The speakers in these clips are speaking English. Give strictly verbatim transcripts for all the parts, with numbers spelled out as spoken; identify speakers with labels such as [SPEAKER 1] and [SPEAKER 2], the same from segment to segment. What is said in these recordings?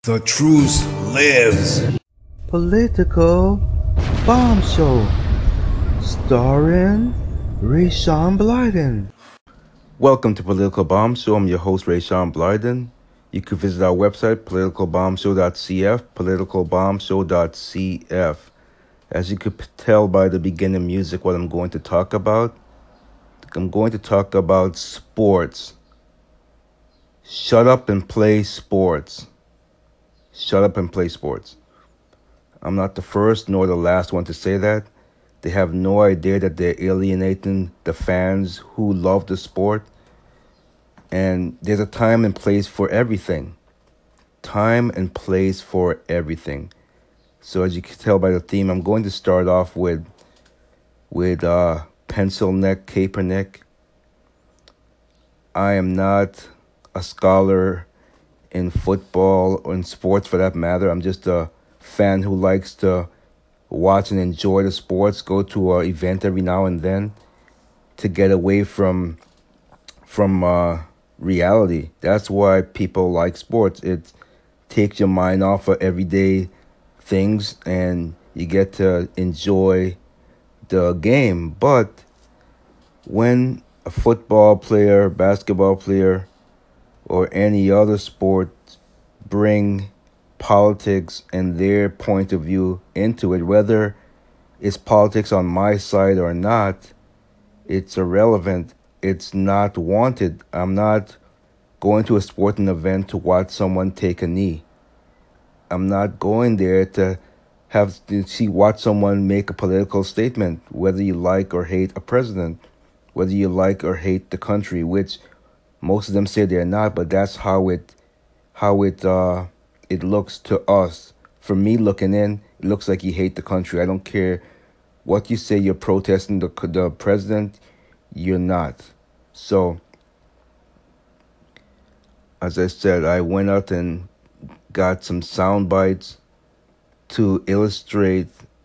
[SPEAKER 1] The truth lives.
[SPEAKER 2] Political Bomb Show, starring Rayshawn Blyden.
[SPEAKER 3] Welcome to Political Bomb Show. I'm your host, Rayshawn Blyden. You can visit our website, political bomb show dot c f, political bomb show dot c f. As you could tell by the beginning music, what I'm going to talk about, I'm going to talk about sports. Shut up and play sports. Shut up and play sports. I'm not the first nor the last one to say that. They have no idea that they're alienating the fans who love the sport. And there's a time and place for everything. Time and place for everything. So as you can tell by the theme, I'm going to start off with with uh, pencil neck, caper neck. I am not a scholar in football or in sports for that matter. I'm just a fan who likes to watch and enjoy the sports, go to an event every now and then to get away from from uh, reality. That's why people like sports. It takes your mind off of everyday things and you get to enjoy the game. But when a football player, basketball player, or any other sport bring politics and their point of view into it, whether it's politics on my side or not, it's irrelevant. It's not wanted. I'm not going to a sporting event to watch someone take a knee. I'm not going there to have to see watch someone make a political statement, whether you like or hate a president, whether you like or hate the country, which most of them say they're not, but that's how it how it uh it looks to us. For me looking in, it looks like you hate the country. I don't care what you say you're protesting the the president, you're not. So as I said, I went out and got some sound bites to illustrate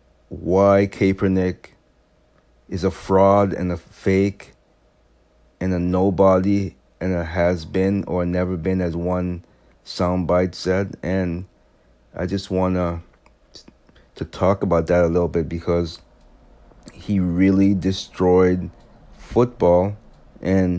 [SPEAKER 3] why Kaepernick is a fraud and a fake and a nobody and a has been or never been, as one soundbite said. And I just want to to talk about that a little bit because he really destroyed football, and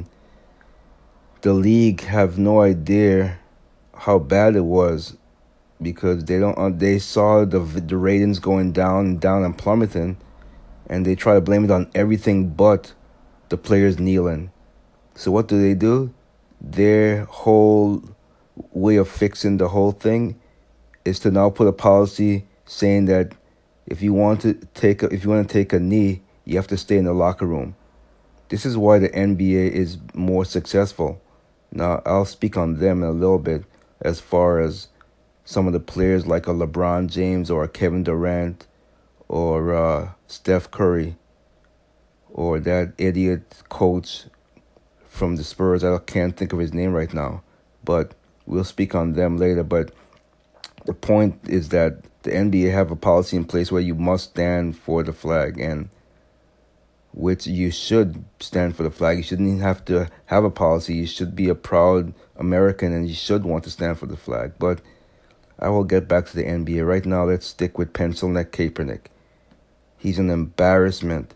[SPEAKER 3] the league have no idea how bad it was because they don't uh, they saw the the ratings going down and down and plummeting, and they try to blame it on everything but the players kneeling. So what do they do? Their whole way of fixing the whole thing is to now put a policy saying that if you want to take a, if you want to take a knee, you have to stay in the locker room. This is why the N B A is more successful. Now, I'll speak on them in a little bit as far as some of the players like a LeBron James or a Kevin Durant or uh, Steph Curry or that idiot coach from the Spurs. I can't think of his name right now, but we'll speak on them later. But the point is that the N B A have a policy in place where you must stand for the flag, and which you should stand for the flag. You shouldn't even have to have a policy. You should be a proud American and you should want to stand for the flag. But I will get back to the N B A. Right now, let's stick with pencil neck Kaepernick. He's an embarrassment.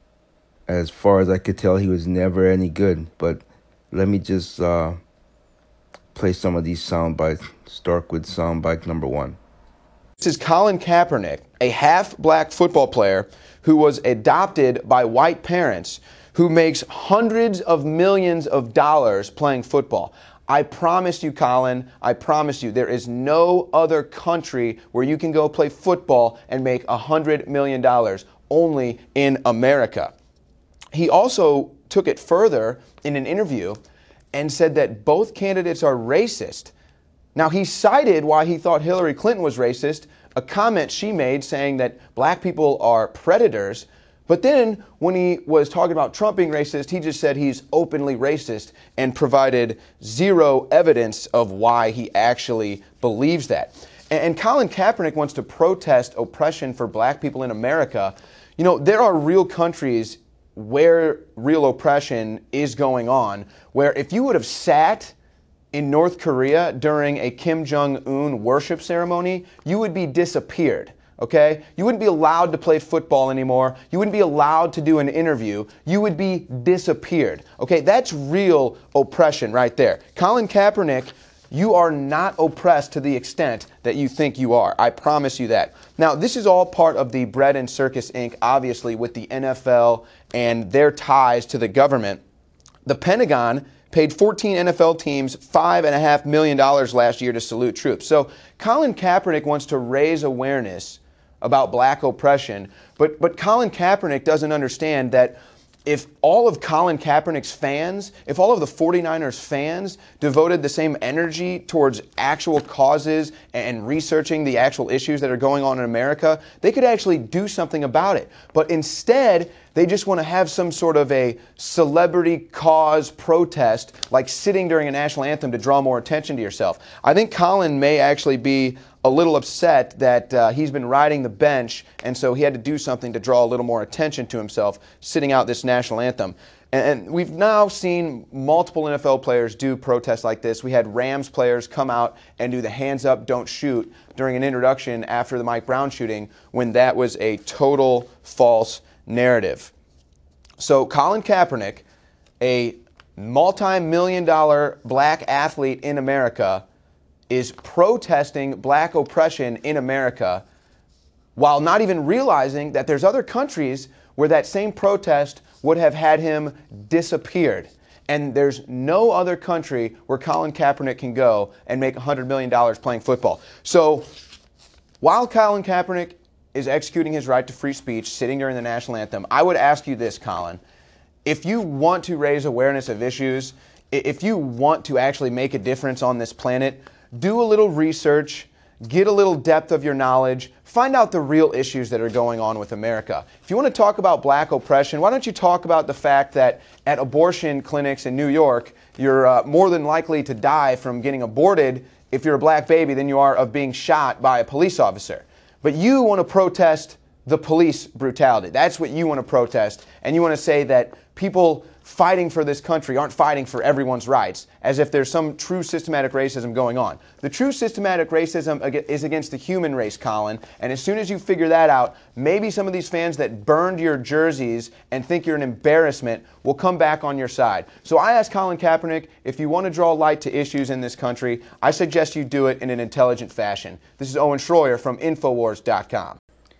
[SPEAKER 3] As far as I could tell, he was never any good. But let me just uh, play some of these sound bites. Start with sound bite number one.
[SPEAKER 4] This is Colin Kaepernick, a half-black football player who was adopted by white parents, who makes hundreds of millions of dollars playing football. I promise you, Colin, I promise you, there is no other country where you can go play football and make one hundred million dollars, only in America. He also took it further in an interview and said that both candidates are racist. Now, he cited why he thought Hillary Clinton was racist, a comment she made saying that black people are predators. But then when he was talking about Trump being racist, he just said he's openly racist and provided zero evidence of why he actually believes that. And Colin Kaepernick wants to protest oppression for black people in America. You know, there are real countries where real oppression is going on, where if you would have sat in North Korea during a Kim Jong-un worship ceremony, you would be disappeared. Okay? You wouldn't be allowed to play football anymore. You wouldn't be allowed to do an interview. You would be disappeared. Okay? That's real oppression right there. Colin Kaepernick, you are not oppressed to the extent that you think you are. I promise you that. Now, this is all part of the Bread and Circus Incorporated, obviously, with the N F L and their ties to the government. The Pentagon paid fourteen N F L teams five point five million dollars last year to salute troops. So Colin Kaepernick wants to raise awareness about black oppression, but, but Colin Kaepernick doesn't understand that if all of Colin Kaepernick's fans, if all of the forty-niners fans devoted the same energy towards actual causes and researching the actual issues that are going on in America, they could actually do something about it. But instead, they just want to have some sort of a celebrity cause protest, like sitting during a national anthem to draw more attention to yourself. I think Colin may actually be a little upset that uh, he's been riding the bench, and so he had to do something to draw a little more attention to himself, sitting out this national anthem. And, and we've now seen multiple N F L players do protests like this. We had Rams players come out and do the hands up, don't shoot during an introduction after the Mike Brown shooting, when that was a total false narrative. So Colin Kaepernick, a multi-million dollar black athlete in America, is protesting black oppression in America while not even realizing that there's other countries where that same protest would have had him disappeared. And there's no other country where Colin Kaepernick can go and make one hundred million dollars playing football. So while Colin Kaepernick is executing his right to free speech, sitting during the national anthem, I would ask you this, Colin. If you want to raise awareness of issues, if you want to actually make a difference on this planet, do a little research, get a little depth of your knowledge, find out the real issues that are going on with America. If you want to talk about black oppression, why don't you talk about the fact that at abortion clinics in New York, you're uh, more than likely to die from getting aborted if you're a black baby than you are of being shot by a police officer. But you want to protest the police brutality. That's what you want to protest. And you want to say that people fighting for this country aren't fighting for everyone's rights, as if there's some true systematic racism going on. The true systematic racism is against the human race, Colin, and as soon as you figure that out, maybe some of these fans that burned your jerseys and think you're an embarrassment will come back on your side. So I ask Colin Kaepernick, if you want to draw light to issues in this country, I suggest you do it in an intelligent fashion. This is Owen Schroyer from Infowars dot com.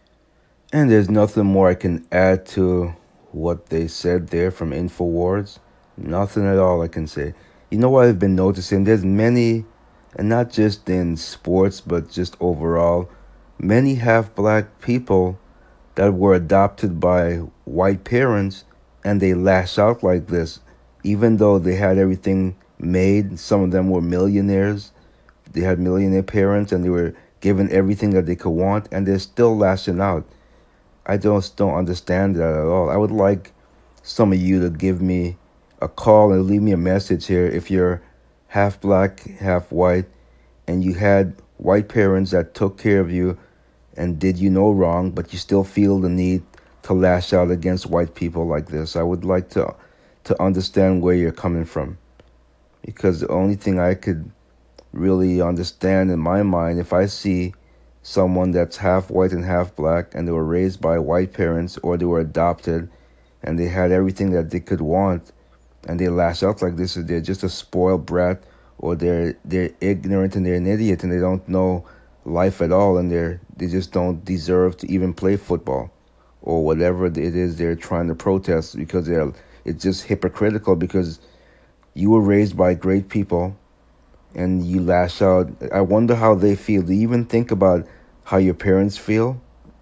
[SPEAKER 3] And there's nothing more I can add to what they said there from Infowars. Nothing at all I can say. You know what I've been noticing? There's many, and not just in sports, but just overall, many half-black people that were adopted by white parents, and they lash out like this, even though they had everything made. Some of them were millionaires. They had millionaire parents, and they were given everything that they could want, and they're still lashing out. I just don't understand that at all. I would like some of you to give me a call and leave me a message here if you're half black, half white, and you had white parents that took care of you and did you no wrong, but you still feel the need to lash out against white people like this. I would like to to understand where you're coming from, because the only thing I could really understand in my mind, if I see someone that's half white and half black, and they were raised by white parents, or they were adopted, and they had everything that they could want, and they lash out like this, they're just a spoiled brat, or they're they're ignorant and they're an idiot, and they don't know life at all, and they're they just don't deserve to even play football, or whatever it is they're trying to protest, because they're it's just hypocritical, because you were raised by great people, and you lash out. I wonder how they feel. Do you even think about how your parents feel?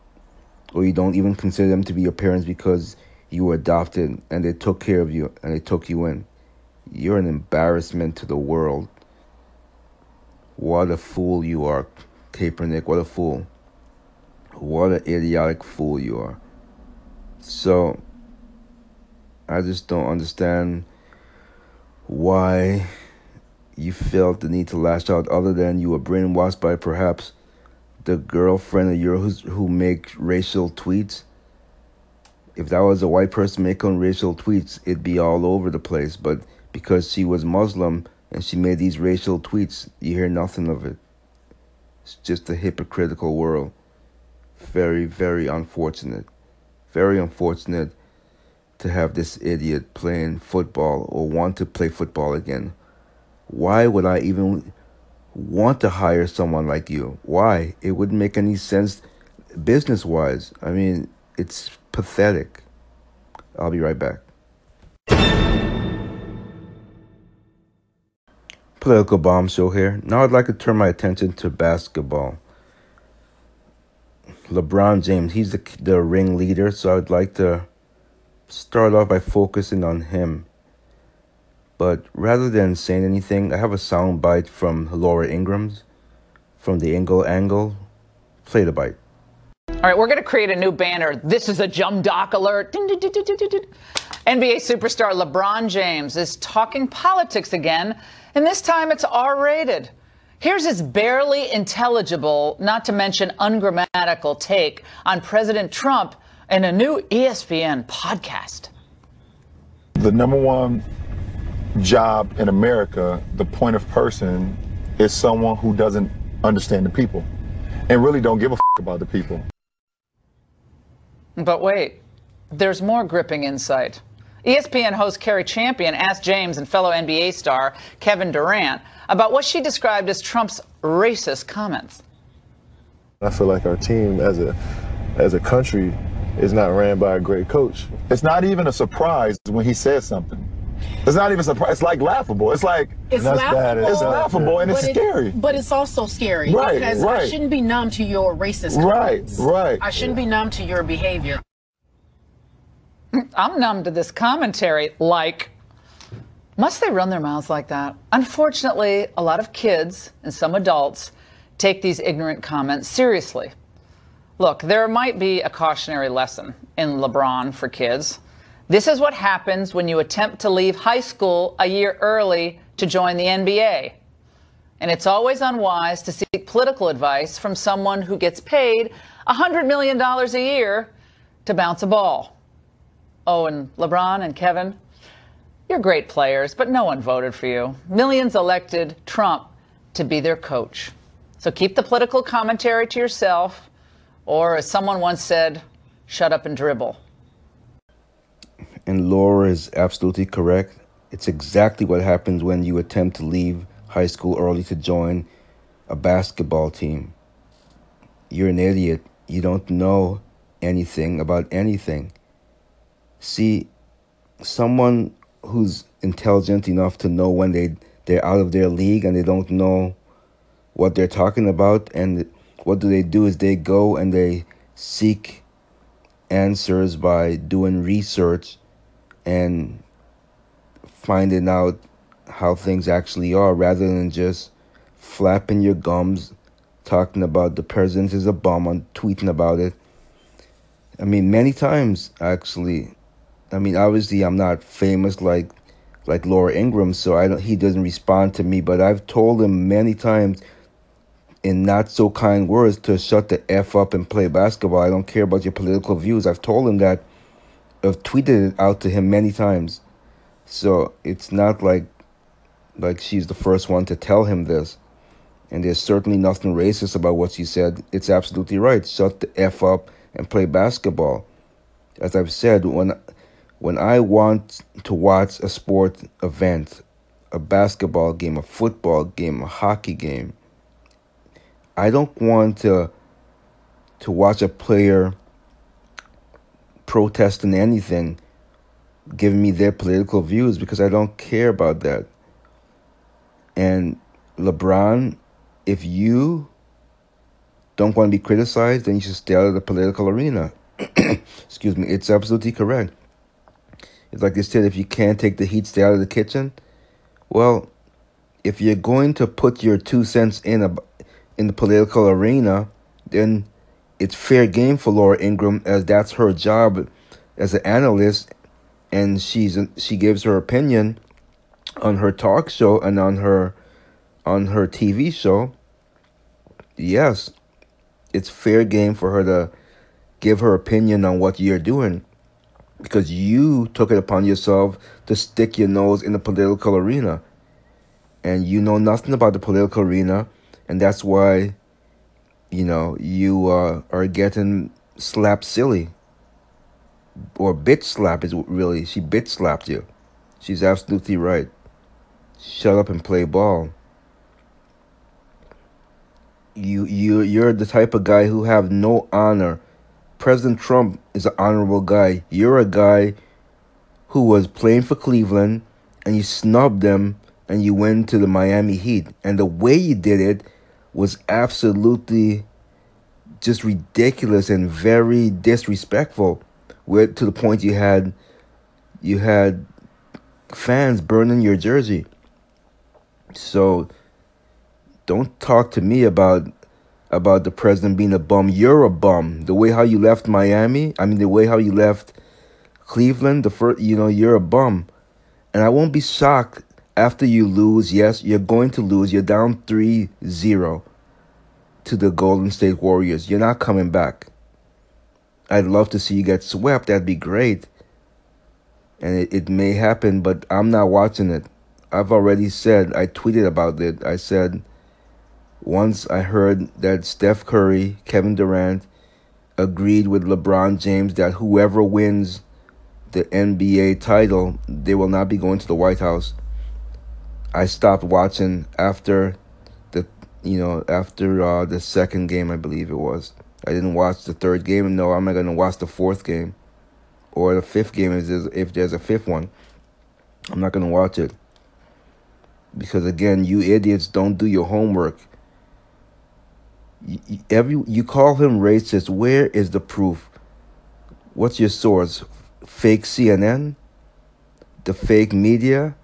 [SPEAKER 3] Or you don't even consider them to be your parents because you were adopted and they took care of you and they took you in? You're an embarrassment to the world. What a fool you are, Kaepernick. What a fool. What an idiotic fool you are. So, I just don't understand why you felt the need to lash out, other than you were brainwashed by perhaps the girlfriend of yours who make racial tweets. If that was a white person making racial tweets, it'd be all over the place. But because she was Muslim, and she made these racial tweets. You hear nothing of it. It's just a hypocritical world. Very, very unfortunate. Very unfortunate to have this idiot playing football or want to play football again. Why would I even want to hire someone like you? Why? It wouldn't make any sense business-wise. I mean, it's pathetic. I'll be right back. Political Bomb Show here. Now I'd like to turn my attention to basketball. LeBron James, he's the, the ringleader, so I'd like to start off by focusing on him. But rather than saying anything, I have a sound bite from Laura Ingram's, from the Ingle Angle. Play the bite.
[SPEAKER 5] All right, we're going to create a new banner. This is a Jum Doc alert. N B A superstar LeBron James is talking politics again, and this time it's R-rated. Here's his barely intelligible, not to mention ungrammatical take on President Trump in a new E S P N podcast.
[SPEAKER 6] The number one job in America, the point of person, is someone who doesn't understand the people and really don't give a f- about the people.
[SPEAKER 5] But wait, there's more gripping insight. E S P N host Carrie Champion asked James and fellow N B A star Kevin Durant about what she described as Trump's racist comments.
[SPEAKER 7] I feel like our team as a as a country is not ran by a great coach.
[SPEAKER 6] It's not even a surprise when he says something. It's not even a surprise. It's like laughable. It's like
[SPEAKER 8] it's
[SPEAKER 7] that's
[SPEAKER 8] laughable.
[SPEAKER 7] bad.
[SPEAKER 6] It's laughable and it's
[SPEAKER 8] but it,
[SPEAKER 6] scary.
[SPEAKER 8] But it's also scary
[SPEAKER 6] right,
[SPEAKER 8] because
[SPEAKER 6] right.
[SPEAKER 8] I shouldn't be numb to your racist
[SPEAKER 6] right,
[SPEAKER 8] comments.
[SPEAKER 6] right.
[SPEAKER 8] I shouldn't be numb to your behavior.
[SPEAKER 5] I'm numb to this commentary. Like, must they run their mouths like that? Unfortunately, a lot of kids and some adults take these ignorant comments seriously. Look, there might be a cautionary lesson in LeBron for kids. This is what happens when you attempt to leave high school a year early to join the N B A. And it's always unwise to seek political advice from someone who gets paid one hundred million dollars a year to bounce a ball. Oh, and LeBron and Kevin, you're great players, but no one voted for you. Millions elected Trump to be their coach. So keep the political commentary to yourself, or as someone once said, shut up and dribble.
[SPEAKER 3] And Laura is absolutely correct. It's exactly what happens when you attempt to leave high school early to join a basketball team. You're an idiot. You don't know anything about anything. See, someone who's intelligent enough to know when they, they're out of their league and they don't know what they're talking about, and what do they do is they go and they seek answers by doing research and finding out how things actually are, rather than just flapping your gums, talking about the president is a bum and tweeting about it. I mean, many times, actually. I mean, obviously, I'm not famous like like Laura Ingram, so I don't. He doesn't respond to me. But I've told him many times, in not so kind words, to shut the F up and play basketball. I don't care about your political views. I've told him that. I've tweeted it out to him many times. So it's not like like she's the first one to tell him this. And there's certainly nothing racist about what she said. It's absolutely right. Shut the F up and play basketball. As I've said, when when I want to watch a sport event, a basketball game, a football game, a hockey game, I don't want to to watch a player protesting anything, giving me their political views, because I don't care about that. And LeBron, if you don't want to be criticized, then you should stay out of the political arena. Excuse me. It's absolutely correct. It's like they said, if you can't take the heat, stay out of the kitchen. Well, if you're going to put your two cents in a, in the political arena, then it's fair game for Laura Ingram, as that's her job as an analyst, and she's she gives her opinion on her talk show and on her on her T V show. Yes, it's fair game for her to give her opinion on what you're doing, because you took it upon yourself to stick your nose in the political arena. and you know nothing about the political arena, and that's why, you know, you uh, are getting slapped silly. Or bitch slap is really, she bitch slapped you. She's absolutely right. Shut up and play ball. You you you're the type of guy who have no honor. President Trump is an honorable guy. You're a guy who was playing for Cleveland, and you snubbed them, and you went to the Miami Heat. And the way you did it was absolutely just ridiculous and very disrespectful. Where to the point you had you had fans burning your jersey. So don't talk to me about about the president being a bum. You're a bum. The way how you left Miami, I mean the way how you left Cleveland, the first, you know, you're a bum. And I won't be shocked after you lose. Yes, you're going to lose. You're down three zero to the Golden State Warriors. You're not coming back. I'd love to see you get swept. That'd be great. And it, it may happen, but I'm not watching it. I've already said, I tweeted about it. I said, once I heard that Steph Curry, Kevin Durant, agreed with LeBron James that whoever wins the N B A title, they will not be going to the White House. I stopped watching after the, you know, after uh, the second game, I believe it was. I didn't watch the third game. No, I'm not going to watch the fourth game. Or the fifth game, if there's, if there's a fifth one. I'm not going to watch it. Because, again, you idiots don't do your homework. You, you, every, you call him racist. Where is the proof? What's your source? Fake C N N? The fake media?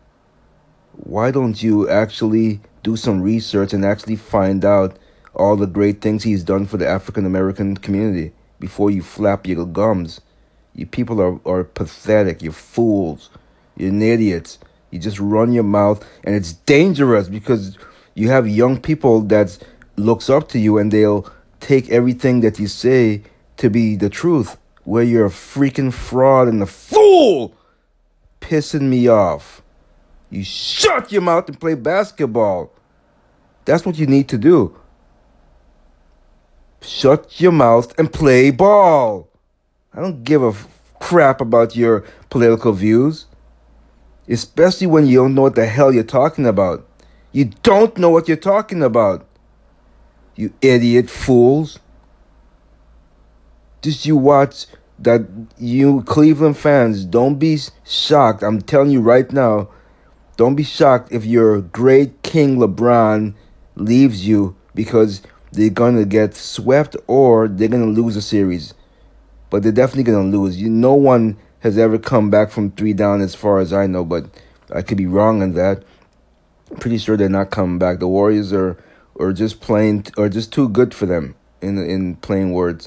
[SPEAKER 3] Why don't you actually do some research and actually find out all the great things he's done for the African American community before you flap your gums? You people are, are pathetic. You're fools. You're idiots. You just run your mouth, and it's dangerous because you have young people that looks up to you, and they'll take everything that you say to be the truth, where you're a freaking fraud and a fool, pissing me off. You shut your mouth and play basketball. That's what you need to do. Shut your mouth and play ball. I don't give a f- crap about your political views. Especially when you don't know what the hell you're talking about. You don't know what you're talking about. You idiot fools. Just you watch that, you Cleveland fans, don't be shocked. I'm telling you right now, don't be shocked if your great King LeBron leaves you because they're going to get swept or they're going to lose a series. But they're definitely going to lose. You, no one has ever come back from three down as far as I know, but I could be wrong on that. I'm pretty sure they're not coming back. The Warriors are, are just playing, are just too good for them, in in plain words.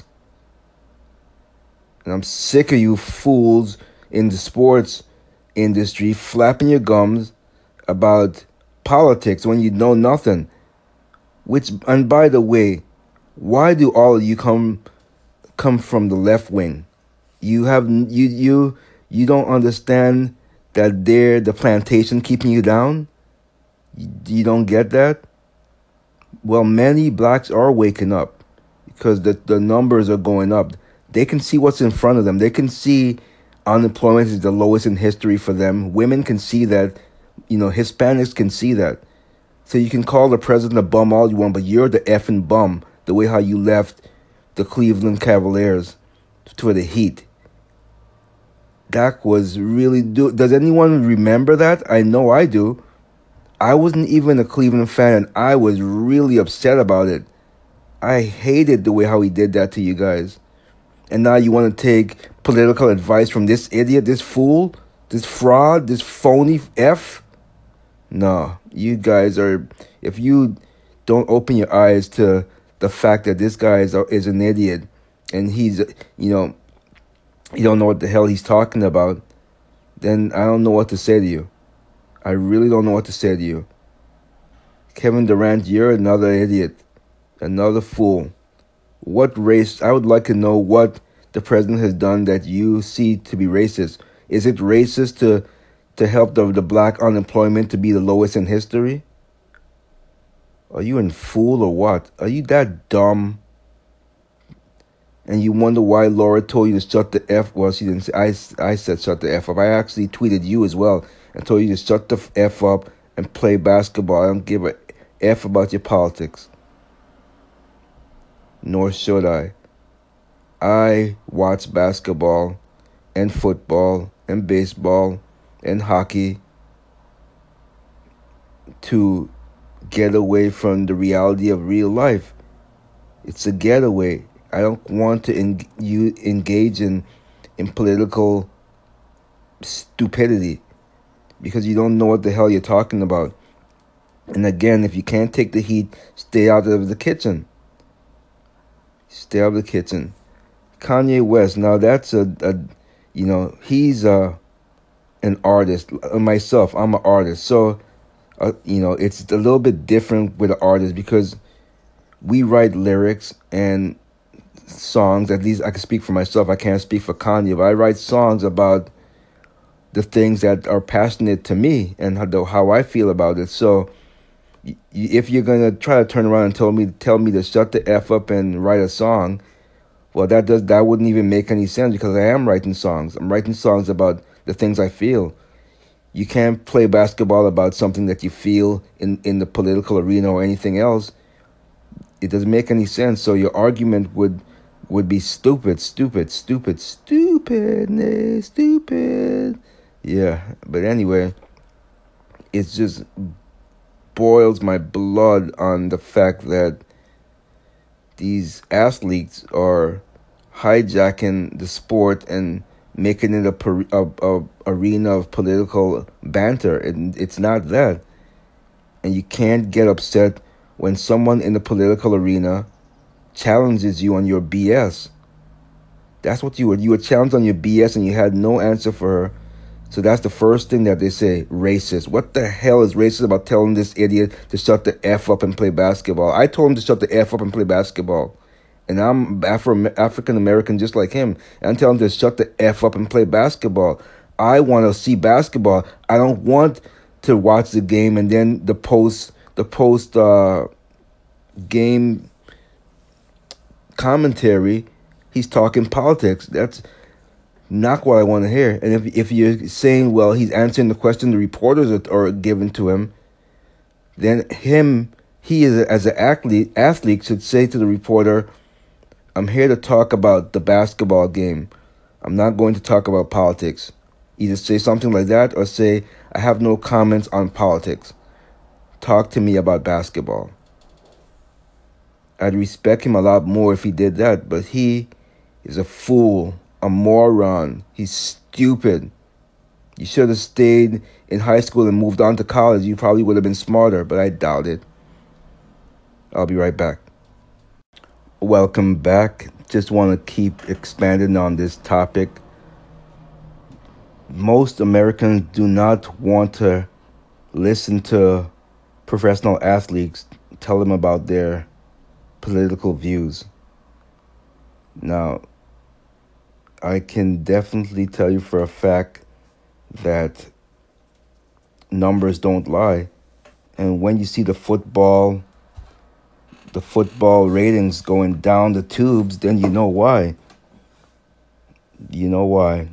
[SPEAKER 3] And I'm sick of you fools in the sports industry flapping your gums about politics when you know nothing. Which, and by the way, why do all of you come come from the left wing? You have you you you don't understand that they're the plantation keeping you down? You, you don't get that? Well, many blacks are waking up because the, the numbers are going up. They can see what's in front of them. They can see unemployment is the lowest in history for them. Women can see that. You know, Hispanics can see that. So you can call the president a bum all you want, but you're the effing bum. The way how you left the Cleveland Cavaliers for the Heat. That was really... Do, does anyone remember that? I know I do. I wasn't even a Cleveland fan, and I was really upset about it. I hated the way how he did that to you guys. And now you want to take political advice from this idiot, this fool, this fraud, this phony F? No, you guys are... If you don't open your eyes to the fact that this guy is, is an idiot, and he's, you know, you don't know what the hell he's talking about, then I don't know what to say to you. I really don't know what to say to you. Kevin Durant, you're another idiot. Another fool. What race... I would like to know what the president has done that you see to be racist. Is it racist to to help the, the black unemployment to be the lowest in history? Are you in fool or what? Are you that dumb? And you wonder why Laura told you to shut the F. Well, she didn't say. I, I said shut the F up. I actually tweeted you as well and told you to shut the F up and play basketball. I don't give a F about your politics. Nor should I. I watch basketball and football and baseball and hockey to get away from the reality of real life. It's a getaway. I don't want to en- you engage in in political stupidity because you don't know what the hell you're talking about. And again, if you can't take the heat, stay out of the kitchen. Stay out of the kitchen. Kanye West, now that's a, a you know, he's a, an artist. Myself, I'm an artist. So, uh, you know, it's a little bit different with an artist because we write lyrics and songs. At least I can speak for myself. I can't speak for Kanye, but I write songs about the things that are passionate to me and how, how I feel about it. So if you're gonna try to turn around and tell me tell me to shut the F up and write a song, well, that does that wouldn't even make any sense because I am writing songs. I'm writing songs about the things I feel. You can't play basketball about something that you feel in, in the political arena or anything else. It doesn't make any sense. So your argument would would be stupid, stupid, stupid, stupid, nay, stupid. Yeah, but anyway, it's just boils my blood on the fact that these athletes are hijacking the sport and making it a, a, a arena of political banter. And it's not that. And you can't get upset when someone in the political arena challenges you on your B S. That's what you were. You were challenged on your B S and you had no answer for her. So that's the first thing that they say, racist. What the hell is racist about telling this idiot to shut the F up and play basketball? I told him to shut the F up and play basketball. And I'm Afro African American just like him. And I'm telling him to shut the F up and play basketball. I want to see basketball. I don't want to watch the game and then the post the post uh, game commentary, he's talking politics. That's not what I want to hear. And if if you're saying, well, he's answering the question the reporters are, are giving to him, then him, he is as an athlete, athlete should say to the reporter, I'm here to talk about the basketball game. I'm not going to talk about politics. Either say something like that or say, I have no comments on politics. Talk to me about basketball. I'd respect him a lot more if he did that, but he is a fool, a moron. He's stupid. You should have stayed in high school and moved on to college. You probably would have been smarter, but I doubt it. I'll be right back. Welcome back. Just want to keep expanding on this topic. Most Americans do not want to listen to professional athletes tell them about their political views. Now, I can definitely tell you for a fact that numbers don't lie. And when you see the football, the football ratings going down the tubes, then you know why. You know why.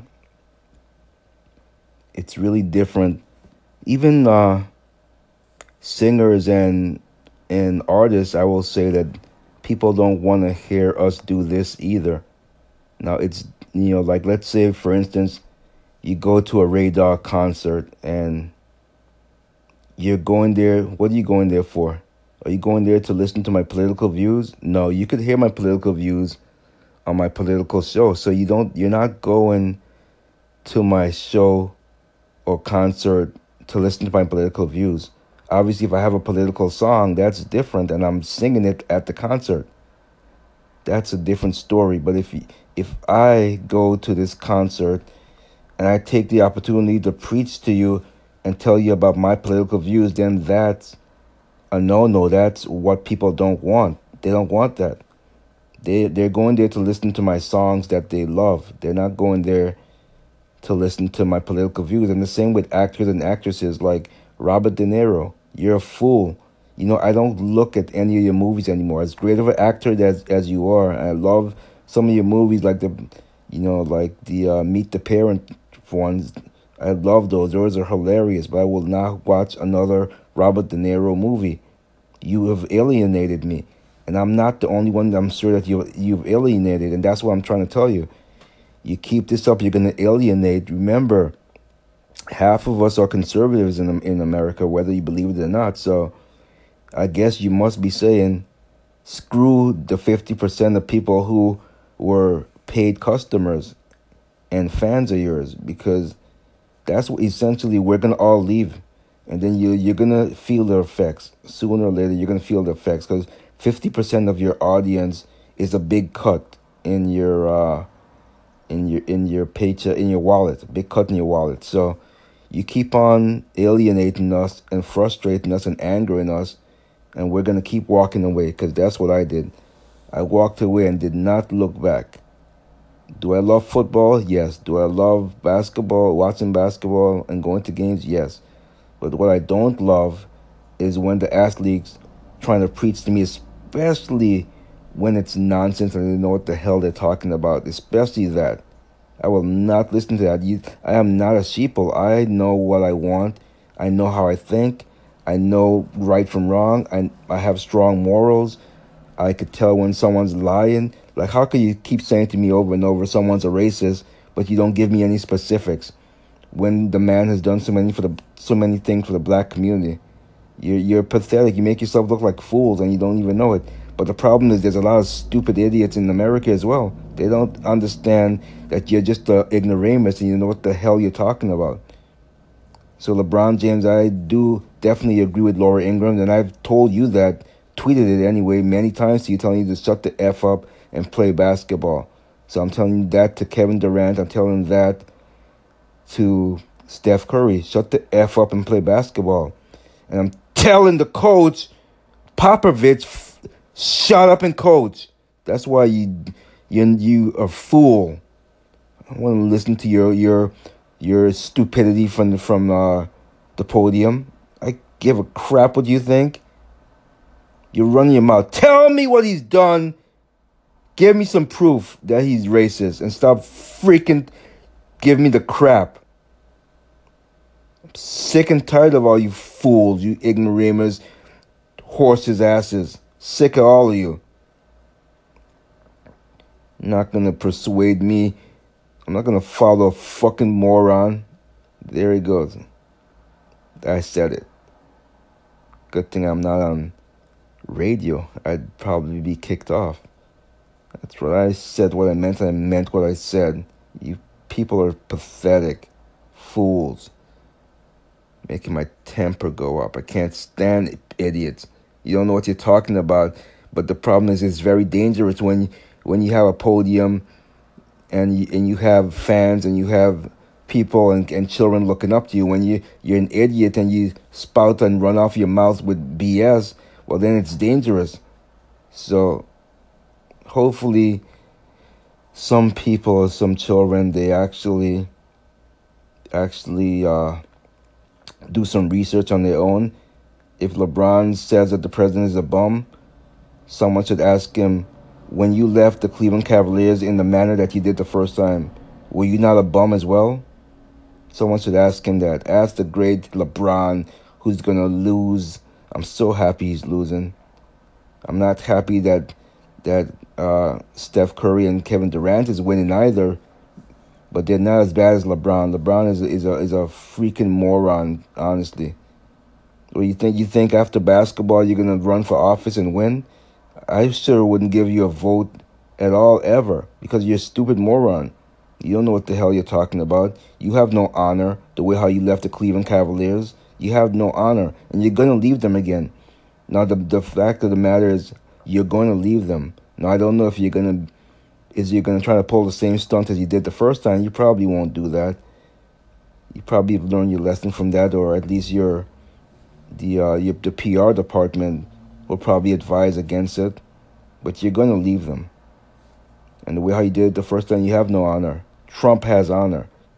[SPEAKER 3] It's really different. Even uh, singers and and artists, I will say that people don't want to hear us do this either. Now, it's, you know, like, let's say, for instance, you go to a Ray Dog concert and you're going there. What are you going there for? Are you going there to listen to my political views? No, you could hear my political views on my political show. So you don't, you're not going to my show or concert to listen to my political views. Obviously, if I have a political song, that's different, and I'm singing it at the concert. That's a different story. But if if I go to this concert and I take the opportunity to preach to you and tell you about my political views, then that's a no-no. That's what people don't want. They don't want that. They, they're going there to listen to my songs that they love. They're not going there to listen to my political views. And the same with actors and actresses like Robert De Niro. You're a fool. You know, I don't look at any of your movies anymore. As great of an actor as as you are, I love some of your movies, like the, you know, like the uh, Meet the Parent ones. I love those. Those are hilarious. But I will not watch another Robert De Niro movie. You have alienated me, and I'm not the only one. That I'm sure that you you've alienated, and that's what I'm trying to tell you. You keep this up, you're going to alienate. Remember, half of us are conservatives in in America, whether you believe it or not. So I guess you must be saying, screw the fifty percent of people who were paid customers and fans of yours, because that's what essentially we're going to all leave. And then you, you're going to feel the effects. Sooner or later, you're going to feel the effects, because fifty percent of your audience is a big cut in your uh, in your in your paycheck, in your wallet, big cut in your wallet. So you keep on alienating us and frustrating us and angering us, and we're going to keep walking away, because that's what I did. I walked away and did not look back. Do I love football? Yes. Do I love basketball, watching basketball and going to games? Yes. But what I don't love is when the athletes trying to preach to me, especially when it's nonsense and they know what the hell they're talking about, especially that. I will not listen to that. You, I am not a sheeple. I know what I want. I know how I think. I know right from wrong. I, I have strong morals. I could tell when someone's lying. Like, how could you keep saying to me over and over someone's a racist, but you don't give me any specifics when the man has done so many for the so many things for the black community? You're you're pathetic. You make yourself look like fools, and you don't even know it. But the problem is, there's a lot of stupid idiots in America as well. They don't understand that you're just an ignoramus and you know what the hell you're talking about. So LeBron James, I do definitely agree with Laura Ingraham, and I've told you that, tweeted it anyway many times to you, telling you to shut the F up and play basketball. So I'm telling you that to Kevin Durant. I'm telling that to Steph Curry. Shut the F up and play basketball. And I'm telling the coach, Popovich, f- shut up and coach. That's why you you you a fool. I want to listen to your your your stupidity from the, from uh, the podium. I give a crap what you think. You're running your mouth. Tell me what he's done. Give me some proof that he's racist, and stop freaking giving me the crap. I'm sick and tired of all you fools, you ignoramus, horses' asses. Sick of all of you. You're not going to persuade me. I'm not going to follow a fucking moron. There he goes. I said it. Good thing I'm not on radio. I'd probably be kicked off. That's what I said, what I meant, and I meant what I said. You people are pathetic. Fools. Making my temper go up. I can't stand idiots. You don't know what you're talking about. But the problem is, it's very dangerous when when you have a podium and you, and you have fans and you have people and, and children looking up to you. When you, you're an idiot and you spout and run off your mouth with B S, well, then it's dangerous. So hopefully some people, some children, they actually actually uh, do some research on their own. If LeBron says that the president is a bum, someone should ask him, when you left the Cleveland Cavaliers in the manner that you did the first time, were you not a bum as well? Someone should ask him that. Ask the great LeBron, who's going to lose. I'm so happy he's losing. I'm not happy that that uh, Steph Curry and Kevin Durant is winning either, but they're not as bad as LeBron. LeBron is is a is a freaking moron, honestly. Or you think you think after basketball you're gonna run for office and win? I sure wouldn't give you a vote at all ever, because you're a stupid moron. You don't know what the hell you're talking about. You have no honor the way how you left the Cleveland Cavaliers. You have no honor, and you're gonna leave them again. Now the the fact of the matter is, you're going to leave them. Now, I don't know if you're going to, is you're going to try to pull the same stunt as you did the first time. You probably won't do that. You probably have learned your lesson from that, or at least your, the, uh, your, the P R department will probably advise against it. But you're going to leave them. And the way how you did it the first time, you have no honor. Trump has honor.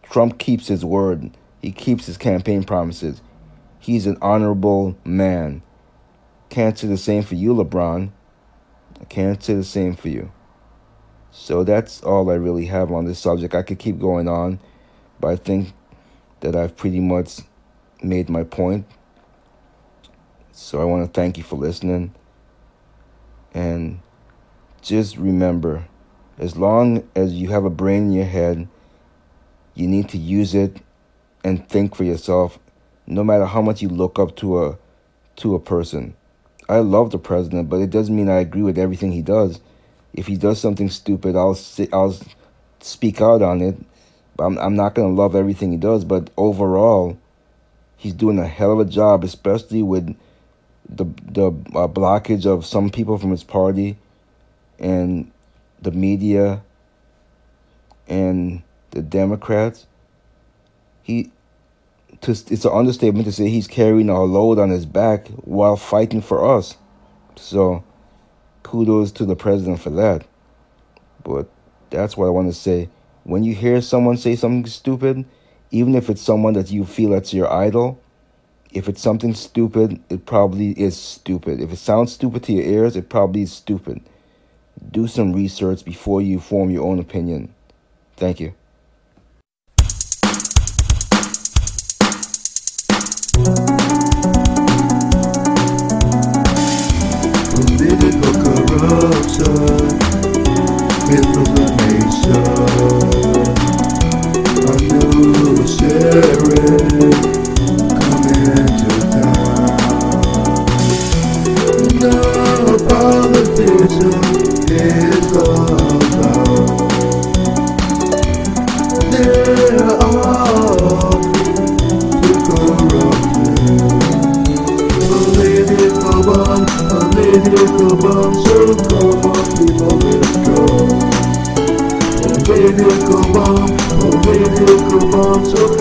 [SPEAKER 3] Trump keeps his word. He keeps his campaign promises. He's an honorable man. Can't say the same for you, LeBron. I can't say the same for you. So that's all I really have on this subject. I could keep going on, but I think that I've pretty much made my point. So I want to thank you for listening. And just remember, as long as you have a brain in your head, you need to use it and think for yourself, no matter how much you look up to a to a person. I love the president, but it doesn't mean I agree with everything he does. If he does something stupid, I'll say, I'll speak out on it. But I'm I'm not gonna love everything he does. But overall, he's doing a hell of a job, especially with the the uh, blockage of some people from his party, and the media, and the Democrats. He, to, it's an understatement to say he's carrying a load on his back while fighting for us. So, kudos to the president for that. But that's what I want to say. When you hear someone say something stupid, even if it's someone that you feel that's your idol, if it's something stupid, it probably is stupid. If it sounds stupid to your ears, it probably is stupid. Do some research before you form your own opinion. Thank you.
[SPEAKER 2] Political corruption, misinformation. A new sheriff coming to town. No politician is allowed. They're all too corrupted. Political bomb, political bomb, so come on people, let's go. Political bomb, political bomb, so